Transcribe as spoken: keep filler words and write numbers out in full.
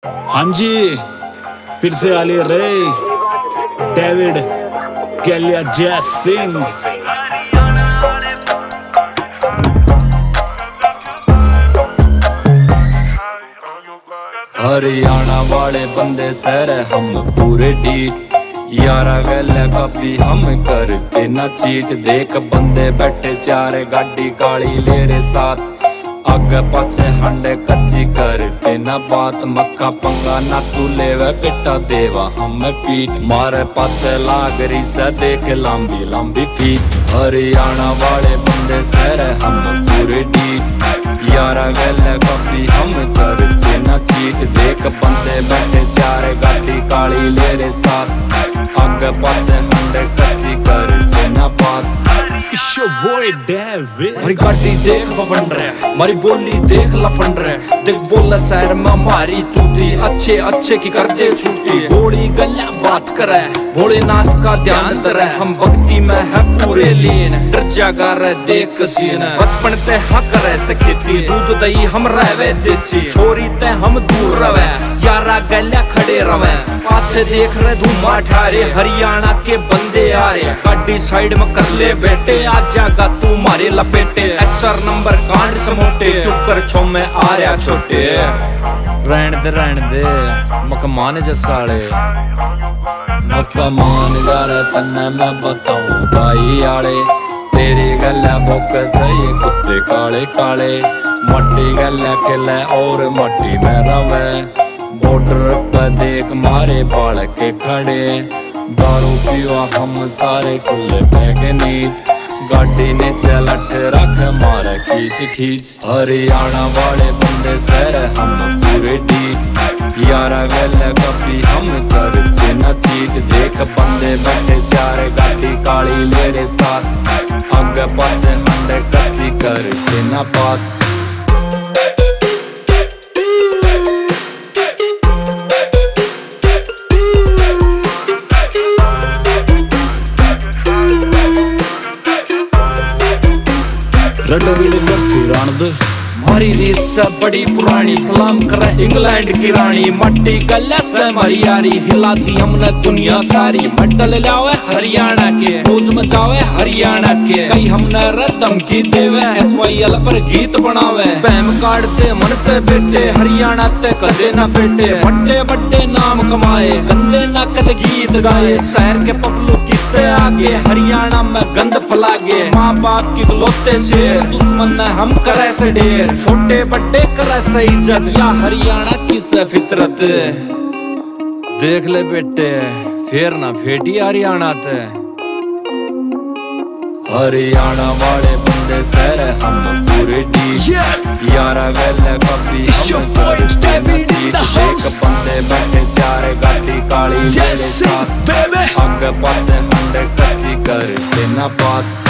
हाँ जी, फिर से आली रे डेविड कैलिया जय सिंह। हरियाणा वाले बंदे सर हम पूरे डीट, यारा गल कापी हम करते ना चीट। देख बंदे बैठे चार गाड़ी काली ले रे साथ, आगे पाछे हंडे कच्ची करते ना बात। मक्का पंगा ना तू लेवे बेटा देवा हम पीट, मारे पाछे लाग रही से देख लंबी लंबी फीट। हरियाणा वाले बंदे सर हम पूरे डीट, यारा गल कापी हम करते ना चीट। देख बंदे बैठे चार गाड़ी काली ले रे साथ, आगे पाछे हंडे कच्ची करते ना बात। बोय डेविड मारी गाड़ी देख बन रहे, मारी बोली देख लफन रहे। देख बोला शहर में हमारी तूती, अच्छे अच्छे की कर दे छुट्टी। गोली गल्ला बात करे, भोलेनाथ का ध्यान दरे। हम भक्ति में है पूरे लीन, डर जागा रहे देख सीन। बचपन ते हक रहे से खेती, दूध दही हम रहे देसी। छोरी ते हम दूर रहे, यारा गल्ला खड़े रहे। पाछे देख रहे धुमा ठारे, हरियाणा के बंदे आ रहे। गाड़ी साइड में कर ले बेटे, आ जागा तू मारे लपेटे। एचआर नंबर कांड समोटे, चुप कर छो में आ रहा छोटे। रहन दे रहन दे मकमान जसाले, मकमान जा रहे तन्ने मैं बताऊं भाई आड़े। तेरी गल्ला बोक सही कुत्ते काले काले, मट्टी गल्ला खेले और मट्टी में रवे। बॉर्डर पर देख मारे बाल के खड़े, दारू पिवा हम सारे खुले पैक नीट। गाड़ी ने चलट रख मार खींच खींच। हरियाणा वाले बंदे सर हम पूरे डीट, यारा गल कभी हम करते न चीट। देख बंदे बैठे चार गाड़ी काली ले रे साथ, आगे पाछे हंडे कच्ची करते न बात। मारी रीत से बड़ी पुरानी, सलाम करे इंग्लैंड की रानी। मट्टी गले से मारी यारी, हिलाती हमने दुनिया सारी। मेडल लावे हरियाणा के, रोज मचावे हरियाणा के। कई हमने रदम की देवे, एस वाई एल पर गीत बनावे। पैम काटते मन ते बेटे, हरियाणा ते कदे ना फेटे। बड़े बड़े नाम कमाए, गंदे ना कदे गीत गाए। शहर के पपलू कितने आगे, हरियाणा में गंद फलागे। माँ बाप की गलोते शेर, दुश्मन ने हम करे से ढेर। छोटे बड़े करे से इज्जत, या हरियाणा की से फितरत। देख ले बेटे फिर ना फेटी हरियाणा ते। हरियाणा वाले बंदे सर हम पूरे डीट, यारा गल कभी हम करते न चीट। देख बंदे बैठे चार गाड़ी काली ले रे साथ, आगे पाछे हंडे कच्ची करते न बात।